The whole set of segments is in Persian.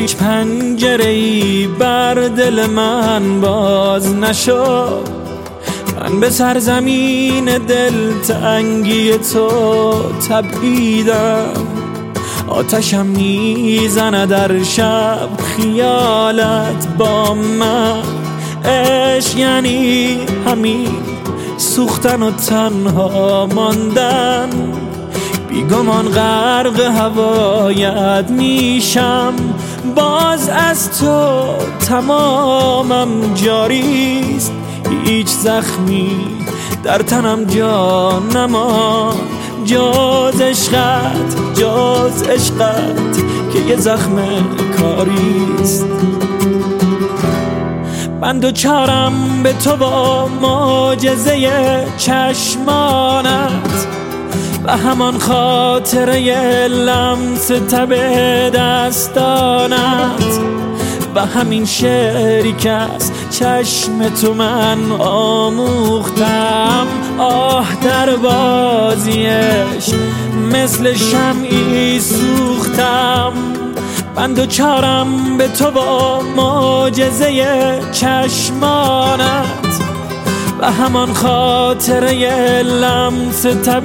هیچ پنجره‌ای بر دل من باز نشد. من به سرزمین دلتنگی تو تپیدم، آتشم میزنه در شب خیالت با من. عشق یعنی همین سوختن و تنها ماندن، بیگمان غرق هوایت میشم. باز از تو تمامم جاریست، هیچ زخمی در تنم جا نمان. جز عشقت که یه زخم کاریست. من دوچارم به تو با معجزه چشمانت و همان خاطره لمس تب دستانت و همین شعری که از چشم تو من آموختم. آه در بازیش مثل شمعی سوختم. من دوچارم به تو با معجزه چشمانت و همان خاطره لمس تب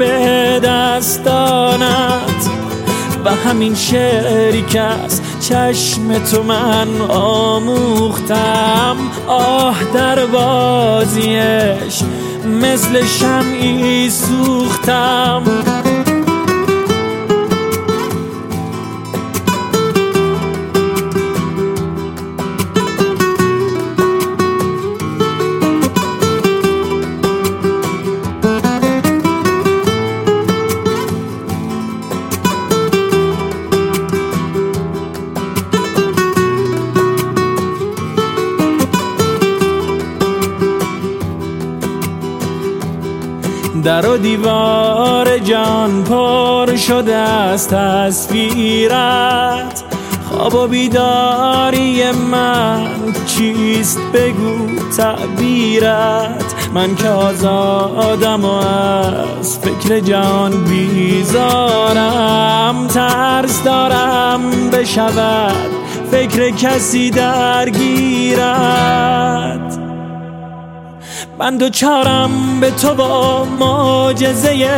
دستانت و همین شعری که از چشم تو من آموختم. آه در بازیش مثل شمعی سوختم. در و دیوار جان پر شده از تصویرت، خواب و بیداری من چیست بگو تعبیرت. من که آزادم و از فکر جان بیزارم، ترس دارم بشود فکر کسی درگیرت. من دوچارم به تو با معجزه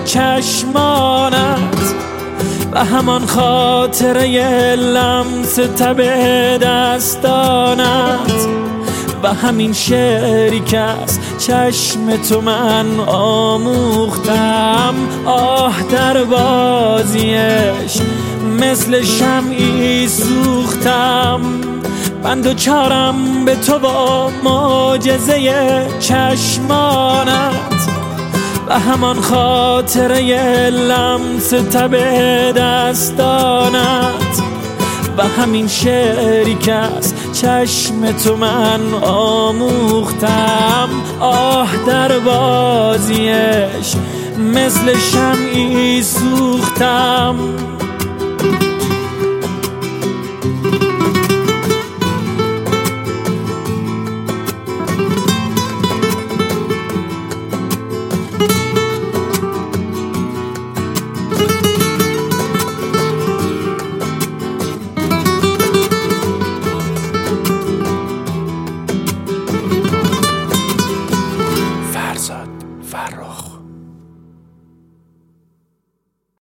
چشمانت و همان خاطره لمس تب دستانت و همین شعری که از چشم تو من آموختم. آه در بازیش مثل شمعی سوختم. من دوچارم به تو با معجزه چشمانت و همان خاطره لمس تب دستانت و همین شعری که از چشم تو من آموختم. آه در بازیش مثل شمعی سوختم. فرخ